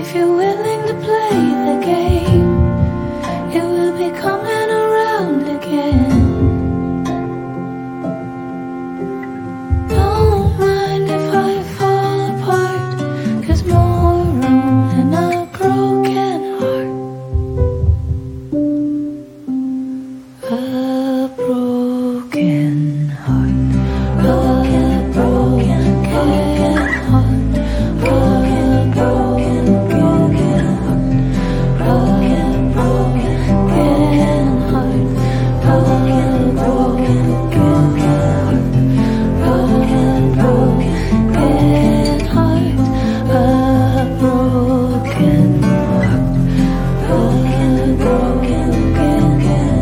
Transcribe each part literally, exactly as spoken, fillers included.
if you're willing to play the game, it will be coming around again. Don't mind if I fall apart, 'cause more room in a broken heart. A broken heart. A broken, broken heart. Broken, broken, broken heart. Broken, broken heart. Broken, broken, broken heart. Broken, broken heart. A broken heart. Broken, broken, broken.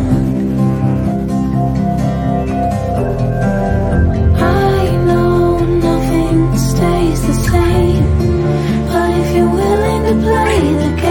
I know nothing stays the same, but if you're willing to play the game,